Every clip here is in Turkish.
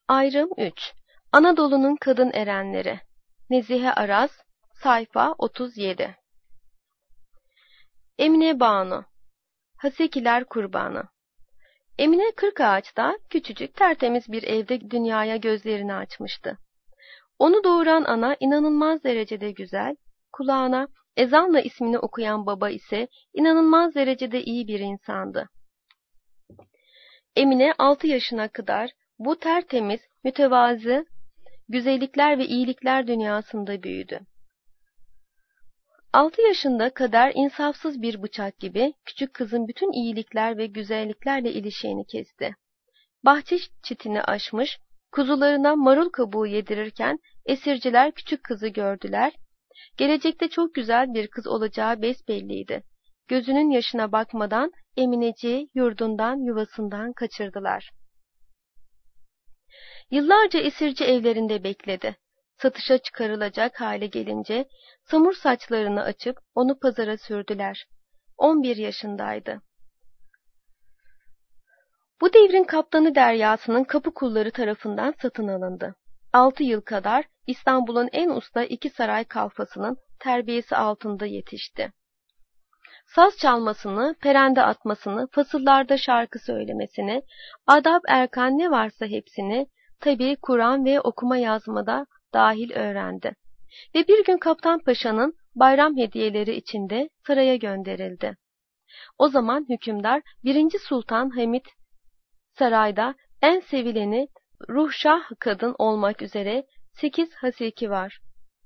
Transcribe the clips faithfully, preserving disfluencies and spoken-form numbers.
Ayrım üç. Anadolu'nun kadın erenleri. Nezihe Araz, sayfa otuz yedi. Emine Banu, Hasekiler Kurbanı. Emine Kırkağaç'ta küçücük tertemiz bir evde dünyaya gözlerini açmıştı. Onu doğuran ana inanılmaz derecede güzel, kulağına ezanla ismini okuyan baba ise inanılmaz derecede iyi bir insandı. Emine altı yaşına kadar bu tertemiz, mütevazı, güzellikler ve iyilikler dünyasında büyüdü. Altı yaşında kader insafsız bir bıçak gibi küçük kızın bütün iyilikler ve güzelliklerle ilişiğini kesti. Bahçe çitini aşmış, kuzularına marul kabuğu yedirirken esirciler küçük kızı gördüler. Gelecekte çok güzel bir kız olacağı besbelliydi. Gözünün yaşına bakmadan Emineciği yurdundan, yuvasından kaçırdılar. Yıllarca esirci evlerinde bekledi. Satışa çıkarılacak hale gelince samur saçlarını açıp onu pazara sürdüler. On bir yaşındaydı. Bu devrin kaptanı Deryası'nın kapı kulları tarafından satın alındı. Altı yıl kadar İstanbul'un en usta iki saray kalfasının terbiyesi altında yetişti. Saz çalmasını, perende atmasını, fasıllarda şarkı söylemesini, adab erkan ne varsa hepsini, tabii Kur'an ve okuma yazmada dahil öğrendi. Ve bir gün Kaptan Paşa'nın bayram hediyeleri içinde saraya gönderildi. O zaman hükümdar birinci Sultan Hamid sarayda en sevileni ruhşah kadın olmak üzere sekiz haseki var.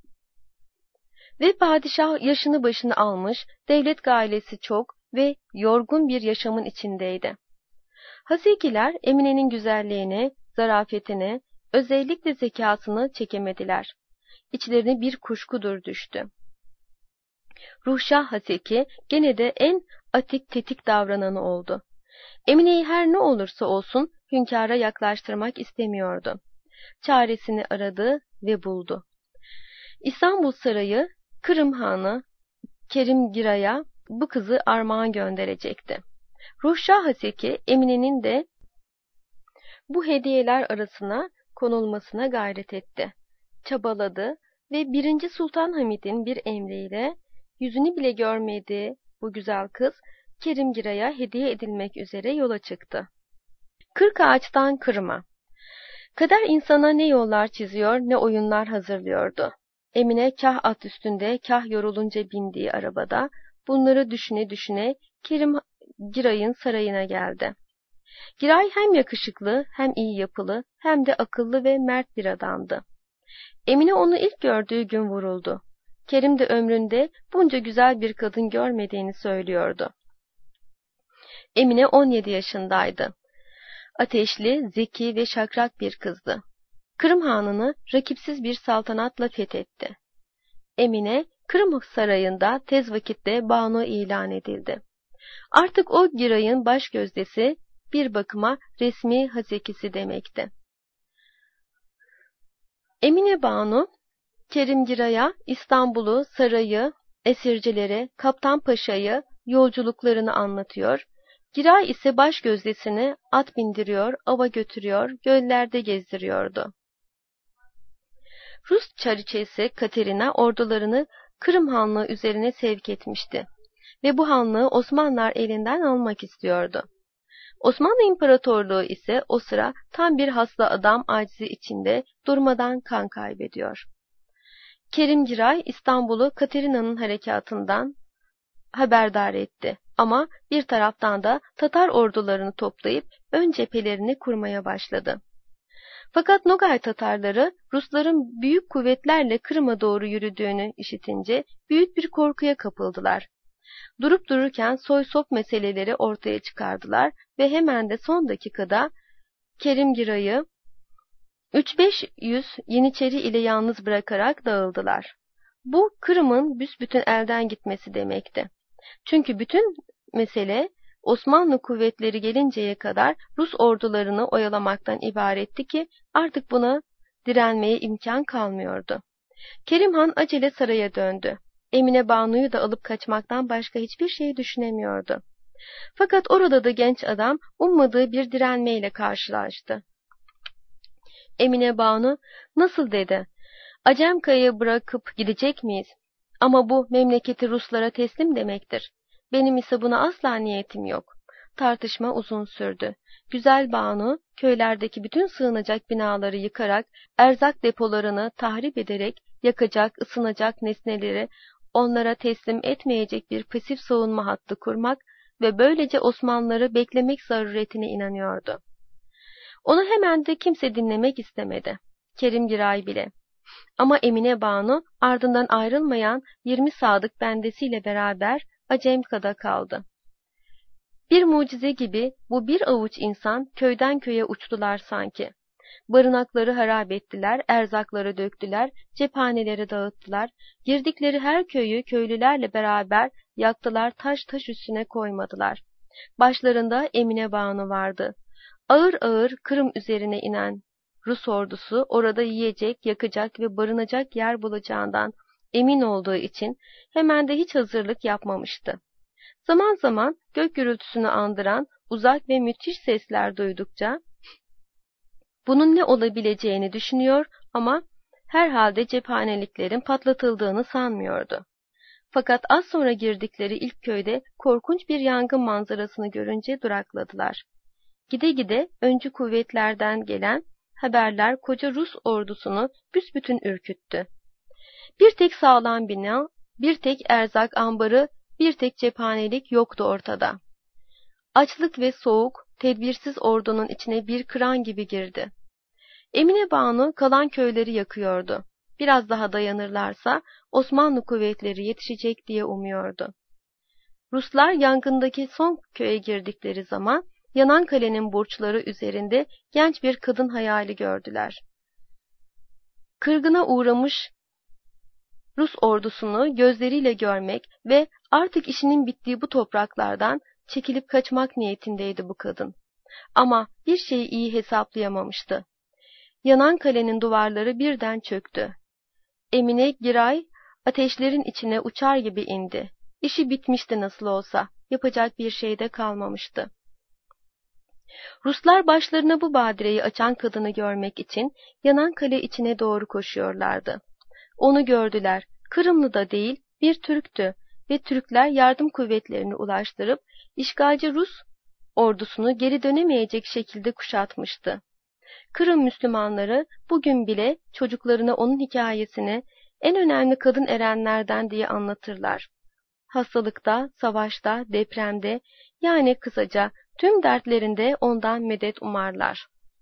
Ve padişah yaşını başını almış, devlet gailesi çok ve yorgun bir yaşamın içindeydi. Hasekiler Emine'nin güzelliğini, zarafetini, özellikle zekasını çekemediler. İçlerine bir kuşkudur düştü. Ruhşah Haseki gene de en atik tetik davrananı oldu. Emine'yi her ne olursa olsun hünkâra yaklaştırmak istemiyordu. Çaresini aradı ve buldu. İstanbul Sarayı, Kırım Hanı Kerimgiray'a bu kızı armağan gönderecekti. Ruhşah Haseki, Emine'nin de bu hediyeler arasına konulmasına gayret etti. Çabaladı ve birinci Sultan Hamid'in bir emriyle yüzünü bile görmediği bu güzel kız Kerimgiray'a hediye edilmek üzere yola çıktı. Kırkağaç'tan Kırım'a. Kader insana ne yollar çiziyor, ne oyunlar hazırlıyordu. Emine kah at üstünde, kah yorulunca bindiği arabada bunları düşüne düşüne Kerimgiray'ın sarayına geldi. Giray hem yakışıklı, hem iyi yapılı, hem de akıllı ve mert bir adamdı. Emine onu ilk gördüğü gün vuruldu. Kerim de ömründe bunca güzel bir kadın görmediğini söylüyordu. Emine on yedi yaşındaydı. Ateşli, zeki ve şakrak bir kızdı. Kırım Hanı'nı rakipsiz bir saltanatla fethetti. Emine, Kırım Sarayı'nda tez vakitte banu ilan edildi. Artık o Giray'ın baş gözdesi, bir bakıma resmi hasekisi demekti. Emine Banu, Kerimgiray'a İstanbul'u, sarayı, esircileri, Kaptan Paşa'yı, yolculuklarını anlatıyor. Giray ise baş gözdesini at bindiriyor, ava götürüyor, göllerde gezdiriyordu. Rus çariçesi Katerina ordularını Kırım Hanlığı üzerine sevk etmişti ve bu hanlığı Osmanlılar elinden almak istiyordu. Osmanlı İmparatorluğu ise o sıra tam bir hasta adam acizi içinde durmadan kan kaybediyor. Kerimgiray İstanbul'u Katerina'nın harekatından haberdar etti ama bir taraftan da Tatar ordularını toplayıp ön cephelerini kurmaya başladı. Fakat Nogay Tatarları Rusların büyük kuvvetlerle Kırım'a doğru yürüdüğünü işitince büyük bir korkuya kapıldılar. Durup dururken soy sop meseleleri ortaya çıkardılar ve hemen de son dakikada Kerimgiray'ı üç beş yüz Yeniçeri ile yalnız bırakarak dağıldılar. Bu Kırım'ın büsbütün elden gitmesi demekti. Çünkü bütün mesele Osmanlı kuvvetleri gelinceye kadar Rus ordularını oyalamaktan ibaretti ki artık buna direnmeye imkan kalmıyordu. Kerim Han acele saraya döndü. Emine Banu'yu da alıp kaçmaktan başka hiçbir şey düşünemiyordu. Fakat orada da genç adam ummadığı bir direnmeyle karşılaştı. Emine Banu, nasıl dedi? Acemkaya'yı bırakıp gidecek miyiz? Ama bu memleketi Ruslara teslim demektir. Benim ise buna asla niyetim yok. Tartışma uzun sürdü. Güzel Banu, köylerdeki bütün sığınacak binaları yıkarak, erzak depolarını tahrip ederek, yakacak, ısınacak nesneleri onlara teslim etmeyecek bir pasif savunma hattı kurmak ve böylece Osmanlıları beklemek zaruretine inanıyordu. Onu hemen de kimse dinlemek istemedi. Kerim Giray bile. Ama Emine Banu ardından ayrılmayan yirmi sadık bendesiyle beraber Acemka'da kaldı. Bir mucize gibi bu bir avuç insan köyden köye uçtular sanki. Barınakları harap ettiler, erzakları döktüler, cephaneleri dağıttılar, girdikleri her köyü köylülerle beraber yaktılar, taş taş üstüne koymadılar. Başlarında Emine Banu vardı. Ağır ağır Kırım üzerine inen Rus ordusu orada yiyecek, yakacak ve barınacak yer bulacağından emin olduğu için hemen de hiç hazırlık yapmamıştı. Zaman zaman gök gürültüsünü andıran uzak ve müthiş sesler duydukça bunun ne olabileceğini düşünüyor ama herhalde cephaneliklerin patlatıldığını sanmıyordu. Fakat az sonra girdikleri ilk köyde korkunç bir yangın manzarasını görünce durakladılar. Gide gide öncü kuvvetlerden gelen haberler koca Rus ordusunu büsbütün ürküttü. Bir tek sağlam bina, bir tek erzak ambarı, bir tek cephanelik yoktu ortada. Açlık ve soğuk, tedbirsiz ordunun içine bir kıran gibi girdi. Emine Banu kalan köyleri yakıyordu. Biraz daha dayanırlarsa Osmanlı kuvvetleri yetişecek diye umuyordu. Ruslar yangındaki son köye girdikleri zaman yanan kalenin burçları üzerinde genç bir kadın hayali gördüler. Kırgına uğramış Rus ordusunu gözleriyle görmek ve artık işinin bittiği bu topraklardan çekilip kaçmak niyetindeydi bu kadın. Ama bir şeyi iyi hesaplayamamıştı. Yanan kalenin duvarları birden çöktü. Emine Giray ateşlerin içine uçar gibi indi. İşi bitmişti nasıl olsa, yapacak bir şey de kalmamıştı. Ruslar başlarına bu badireyi açan kadını görmek için yanan kale içine doğru koşuyorlardı. Onu gördüler. Kırımlı da değil, bir Türktü ve Türkler yardım kuvvetlerini ulaştırıp işgalci Rus ordusunu geri dönemeyecek şekilde kuşatmıştı. Kırım Müslümanları bugün bile çocuklarına onun hikayesini en önemli kadın erenlerden diye anlatırlar. Hastalıkta, savaşta, depremde, yani kısaca tüm dertlerinde ondan medet umarlar.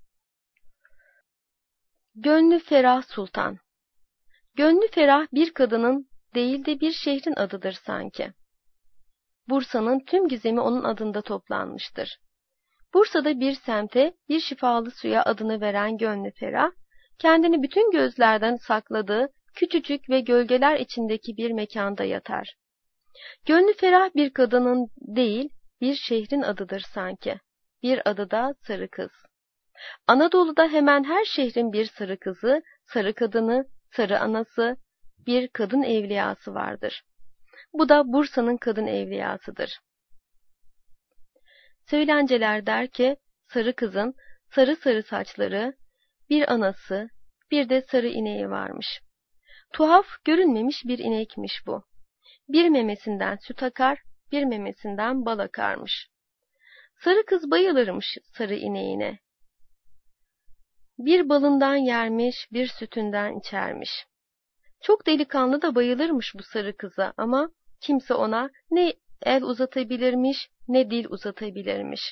Gönlü Ferah Sultan. Gönlü ferah bir kadının değil de bir şehrin adıdır sanki. Bursa'nın tüm gizemi onun adında toplanmıştır. Bursa'da bir semte, bir şifalı suya adını veren Gönlü Ferah, kendini bütün gözlerden sakladığı küçücük ve gölgeler içindeki bir mekanda yatar. Gönlü ferah bir kadının değil, bir şehrin adıdır sanki. Bir adı da Sarı Kız. Anadolu'da hemen her şehrin bir sarı kızı, sarı kadını, sarı anası, bir kadın evliyası vardır. Bu da Bursa'nın kadın evliyasıdır. Söylenceler der ki, sarı kızın sarı sarı saçları, bir anası, bir de sarı ineği varmış. Tuhaf, görünmemiş bir inekmiş bu. Bir memesinden süt akar, bir memesinden bal akarmış. Sarı kız bayılırmış sarı ineğine. Bir balından yermiş, bir sütünden içermiş. Çok delikanlı da bayılırmış bu sarı kıza ama kimse ona ne el uzatabilirmiş, ne dil uzatabilirmiş.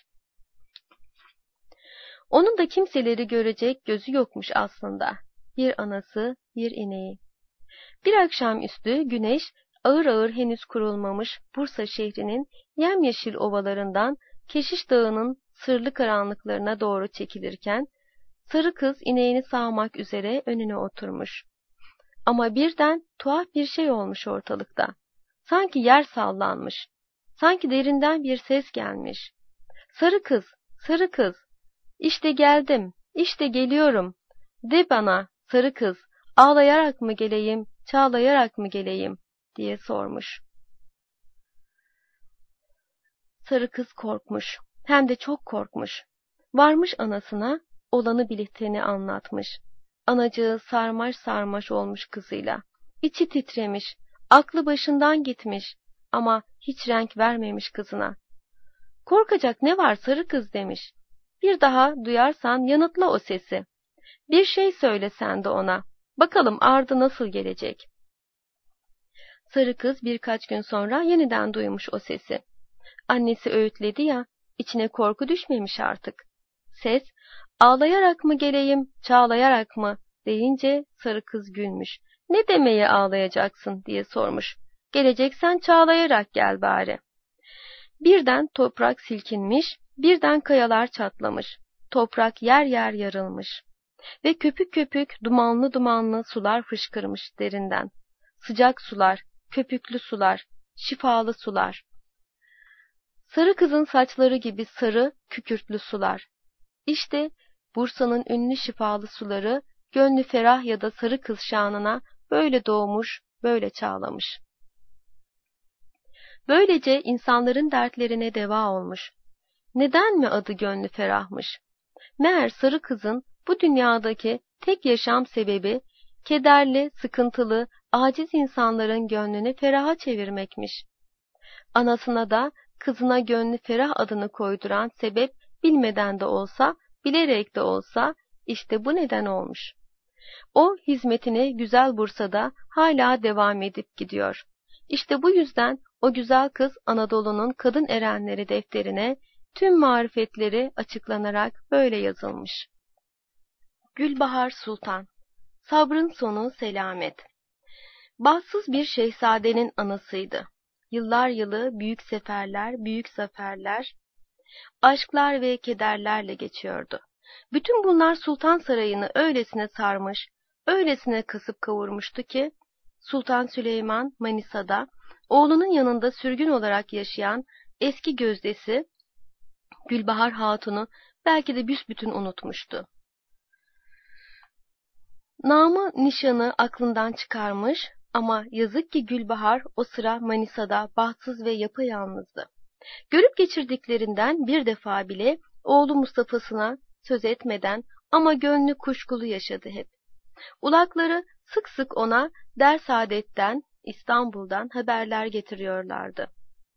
Onun da kimseleri görecek gözü yokmuş aslında. Bir anası, bir ineği. Bir akşamüstü güneş ağır ağır henüz kurulmamış Bursa şehrinin yemyeşil ovalarından Keşiş Dağı'nın sırlı karanlıklarına doğru çekilirken, sarı kız ineğini sağmak üzere önüne oturmuş. Ama birden tuhaf bir şey olmuş ortalıkta. Sanki yer sallanmış. Sanki derinden bir ses gelmiş. Sarı kız, sarı kız, işte geldim, işte geliyorum. De bana, sarı kız, ağlayarak mı geleyim, çağlayarak mı geleyim, diye sormuş. Sarı kız korkmuş, hem de çok korkmuş. Varmış anasına, olanı biteni anlatmış. Anacığı sarmaş sarmaş olmuş kızıyla. İçi titremiş, aklı başından gitmiş ama hiç renk vermemiş kızına. Korkacak ne var sarı kız demiş. Bir daha duyarsan yanıtla o sesi. Bir şey söyle sen de ona. Bakalım ardı nasıl gelecek. Sarı kız birkaç gün sonra yeniden duymuş o sesi. Annesi öğütledi ya, içine korku düşmemiş artık. Ses, ağlayarak mı geleyim, çağlayarak mı deyince sarı kız gülmüş. Ne demeye ağlayacaksın diye sormuş. Geleceksen çağlayarak gel bari. Birden toprak silkinmiş, birden kayalar çatlamış. Toprak yer yer yarılmış. Ve köpük köpük dumanlı dumanlı sular fışkırmış derinden. Sıcak sular, köpüklü sular, şifalı sular. Sarı kızın saçları gibi sarı, kükürtlü sular. İşte Bursa'nın ünlü şifalı suları, gönlü ferah ya da sarı kız şanına böyle doğmuş, böyle çağlamış. Böylece insanların dertlerine deva olmuş. Neden mi adı gönlü ferahmış? Meğer sarı kızın bu dünyadaki tek yaşam sebebi, kederli, sıkıntılı, aciz insanların gönlünü feraha çevirmekmiş. Anasına da kızına gönlü ferah adını koyduran sebep bilmeden de olsa, bilerek de olsa işte bu neden olmuş. O hizmetine güzel Bursa'da hala devam edip gidiyor. İşte bu yüzden o güzel kız Anadolu'nun kadın erenleri defterine tüm marifetleri açıklanarak böyle yazılmış. Gülbahar Sultan, sabrın sonu selamet. Bahtsız bir şehzadenin anasıydı. Yıllar yılı büyük seferler, büyük zaferler, aşklar ve kederlerle geçiyordu. Bütün bunlar Sultan Sarayı'nı öylesine sarmış, öylesine kasıp kavurmuştu ki, Sultan Süleyman Manisa'da, oğlunun yanında sürgün olarak yaşayan eski gözdesi Gülbahar Hatun'u belki de büsbütün unutmuştu. Namı nişanı aklından çıkarmış ama yazık ki Gülbahar o sıra Manisa'da bahtsız ve yapayalnızdı. Görüp geçirdiklerinden bir defa bile oğlu Mustafa'sına söz etmeden ama gönlü kuşkulu yaşadı hep. Ulakları sık sık ona Dersaadet'ten, İstanbul'dan haberler getiriyorlardı.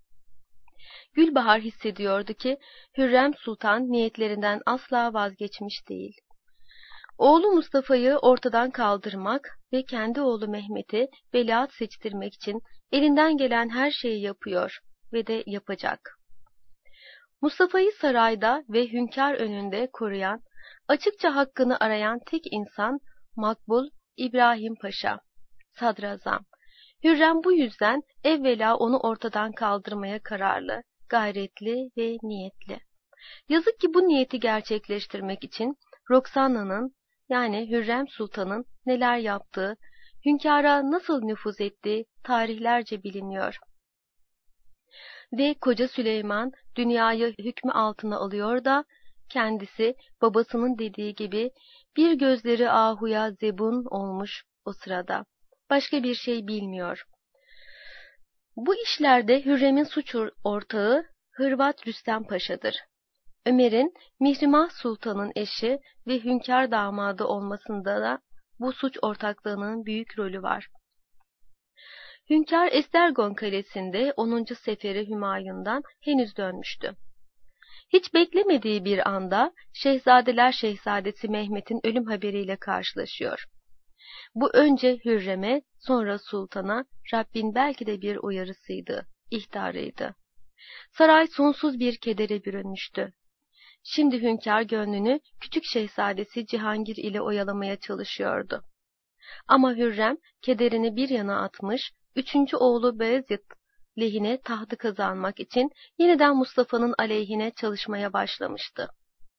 Gülbahar hissediyordu ki Hürrem Sultan niyetlerinden asla vazgeçmiş değil. Oğlu Mustafa'yı ortadan kaldırmak ve kendi oğlu Mehmet'i veliaht seçtirmek için elinden gelen her şeyi yapıyor ve de yapacak. Mustafa'yı sarayda ve hünkâr önünde koruyan, açıkça hakkını arayan tek insan Makbul İbrahim Paşa, sadrazam. Hürrem bu yüzden evvela onu ortadan kaldırmaya kararlı, gayretli ve niyetli. Yazık ki bu niyeti gerçekleştirmek için Roxana'nın yani Hürrem Sultan'ın neler yaptığı, hünkâra nasıl nüfuz ettiği tarihlerce biliniyor. Ve koca Süleyman dünyayı hükmü altına alıyor da kendisi babasının dediği gibi bir gözleri ahuya zebun olmuş o sırada. Başka bir şey bilmiyor. Bu işlerde Hürrem'in suç ortağı Hırvat Rüstem Paşa'dır. Ömer'in Mihrimah Sultan'ın eşi ve hünkâr damadı olmasında da bu suç ortaklığının büyük rolü var. Hünkâr Estergon Kalesi'nde onuncu seferi Hümayun'dan henüz dönmüştü. Hiç beklemediği bir anda Şehzadeler Şehzadesi Mehmet'in ölüm haberiyle karşılaşıyor. Bu önce Hürrem'e, sonra Sultan'a Rabbin belki de bir uyarısıydı, ihtarıydı. Saray sonsuz bir kedere bürünmüştü. Şimdi hünkâr gönlünü küçük şehzadesi Cihangir ile oyalamaya çalışıyordu. Ama Hürrem kederini bir yana atmış, üçüncü oğlu Beyazıt lehine tahtı kazanmak için yeniden Mustafa'nın aleyhine çalışmaya başlamıştı.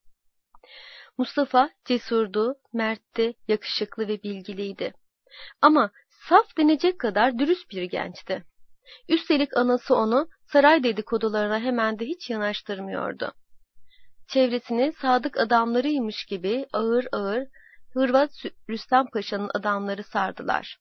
Mustafa cesurdu, mertti, yakışıklı ve bilgiliydi. Ama saf denecek kadar dürüst bir gençti. Üstelik anası onu saray dedikodularına hemen de hiç yanaştırmıyordu. Çevresini sadık adamlarıymış gibi ağır ağır Hırvat Rüstem Paşa'nın adamları sardılar.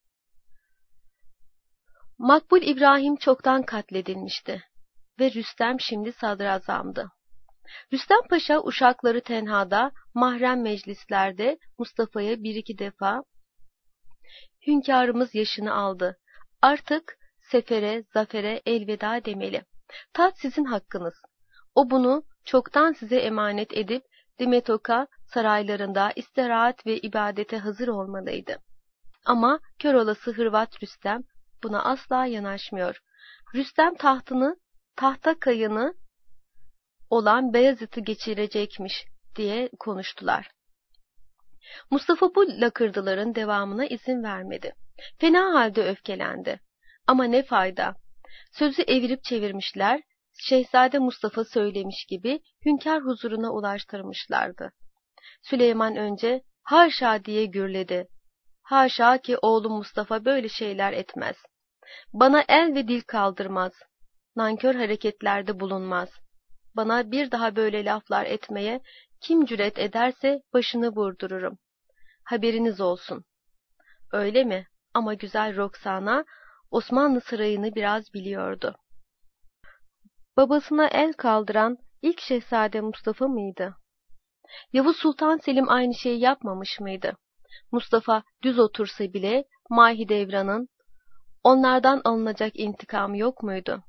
Makbul İbrahim çoktan katledilmişti ve Rüstem şimdi sadrazamdı. Rüstem Paşa uşakları tenhada, mahrem meclislerde Mustafa'ya bir iki defa "Hünkârımız yaşını aldı. Artık sefere, zafere elveda demeli. Taht sizin hakkınız. O bunu çoktan size emanet edip Dimetoka saraylarında istirahat ve ibadete hazır olmalıydı. Ama kör olası Hırvat Rüstem buna asla yanaşmıyor. Rüstem tahtını, tahta kayını olan Beyazıt'ı geçirecekmiş" diye konuştular. Mustafa bu lakırdıların devamına izin vermedi. Fena halde öfkelendi. Ama ne fayda? Sözü evirip çevirmişler, Şehzade Mustafa söylemiş gibi hünkâr huzuruna ulaştırmışlardı. Süleyman önce "Haşa" diye gürledi. Haşa ki oğlum Mustafa böyle şeyler etmez. Bana el ve dil kaldırmaz. Nankör hareketlerde bulunmaz. Bana bir daha böyle laflar etmeye kim cüret ederse başını vurdururum. Haberiniz olsun. Öyle mi? Ama güzel Roksana Osmanlı sarayını biraz biliyordu. Babasına el kaldıran ilk Şehzade Mustafa mıydı? Yavuz Sultan Selim aynı şeyi yapmamış mıydı? Mustafa düz otursa bile Mahidevran'ın onlardan alınacak intikamı yok muydu?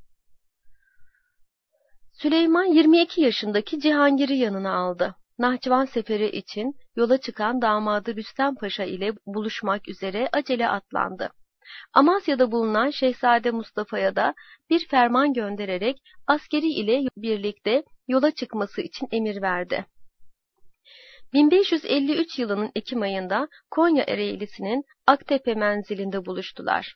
Süleyman yirmi iki yaşındaki Cihangir'i yanına aldı. Nahçıvan seferi için yola çıkan damadı Rüstem Paşa ile buluşmak üzere acele atlandı. Amasya'da bulunan Şehzade Mustafa'ya da bir ferman göndererek askeri ile birlikte yola çıkması için emir verdi. bin beş yüz elli üç yılının Ekim ayında Konya Ereğlisi'nin Aktepe menzilinde buluştular.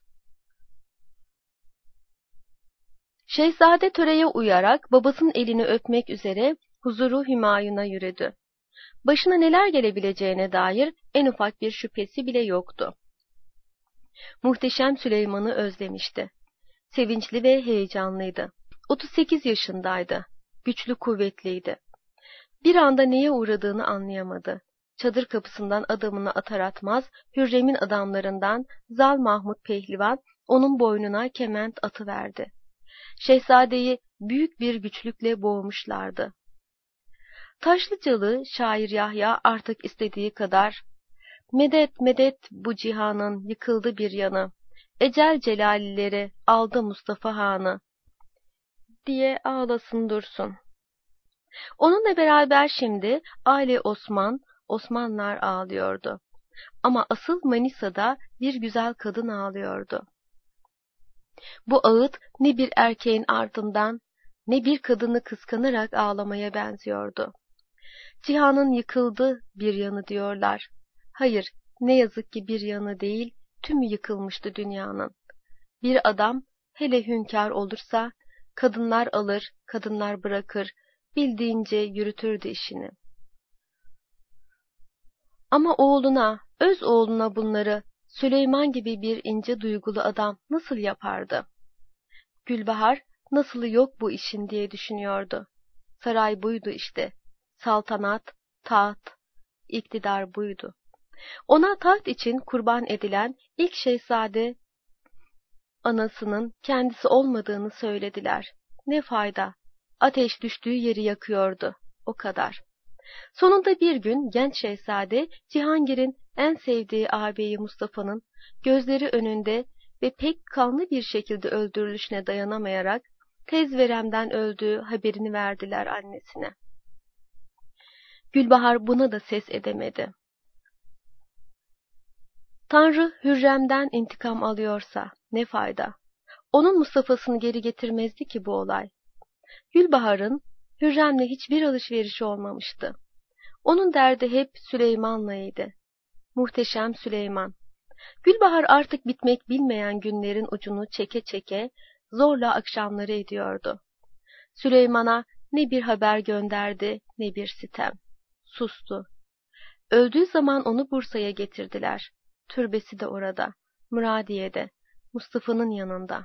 Şehzade töreye uyarak babasının elini öpmek üzere huzuru Hümayun'a yürüdü. Başına neler gelebileceğine dair en ufak bir şüphesi bile yoktu. Muhteşem Süleyman'ı özlemişti. Sevinçli ve heyecanlıydı. otuz sekiz yaşındaydı. Güçlü, kuvvetliydi. Bir anda neye uğradığını anlayamadı. Çadır kapısından adamını atar atmaz, Hürrem'in adamlarından Zal Mahmud Pehlivan onun boynuna kement atıverdi. Şehzadeyi büyük bir güçlükle boğmuşlardı. Taşlıcalı şair Yahya artık istediği kadar "Medet medet bu cihanın yıkıldı bir yanı, ecel celalileri aldı Mustafa Han'ı" diye ağlasın dursun. Onunla beraber şimdi aile Osman, Osmanlılar ağlıyordu. Ama asıl Manisa'da bir güzel kadın ağlıyordu. Bu ağıt ne bir erkeğin ardından ne bir kadını kıskanarak ağlamaya benziyordu. Cihanın yıkıldı bir yanı diyorlar. Hayır, ne yazık ki bir yanı değil, tümü yıkılmıştı dünyanın. Bir adam hele hünkâr olursa, kadınlar alır, kadınlar bırakır, bildiğince yürütürdü işini. Ama oğluna, öz oğluna bunları Süleyman gibi bir ince duygulu adam nasıl yapardı? Gülbahar, nasılı yok bu işin diye düşünüyordu. Saray buydu işte. Saltanat, taht, iktidar buydu. Ona taht için kurban edilen ilk şehzade anasının kendisi olmadığını söylediler. Ne fayda? Ateş düştüğü yeri yakıyordu. O kadar. Sonunda bir gün genç şehzade Cihangir'in en sevdiği ağabeyi Mustafa'nın gözleri önünde ve pek kanlı bir şekilde öldürülüşüne dayanamayarak tez veremden öldüğü haberini verdiler annesine. Gülbahar buna da ses edemedi. Tanrı Hürrem'den intikam alıyorsa ne fayda? Onun Mustafa'sını geri getirmezdi ki bu olay. Gülbahar'ın Hürrem'le hiçbir alışverişi olmamıştı. Onun derdi hep Süleyman'laydı. Muhteşem Süleyman. Gülbahar artık bitmek bilmeyen günlerin ucunu çeke çeke zorla akşamları ediyordu. Süleyman'a ne bir haber gönderdi ne bir sitem. Sustu. Öldüğü zaman onu Bursa'ya getirdiler. Türbesi de orada, Muradiye'de, Mustafa'nın yanında.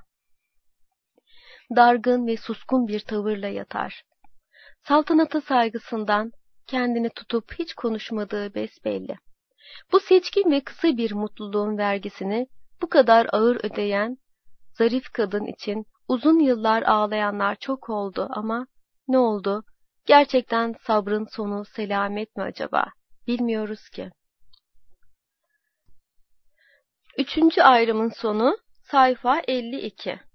Dargın ve suskun bir tavırla yatar. Saltanata saygısından kendini tutup hiç konuşmadığı besbelli. Bu seçkin ve kısa bir mutluluğun vergisini bu kadar ağır ödeyen zarif kadın için uzun yıllar ağlayanlar çok oldu ama ne oldu? Gerçekten sabrın sonu selamet mi acaba? Bilmiyoruz ki. Üçüncü ayrımın sonu sayfa elli iki.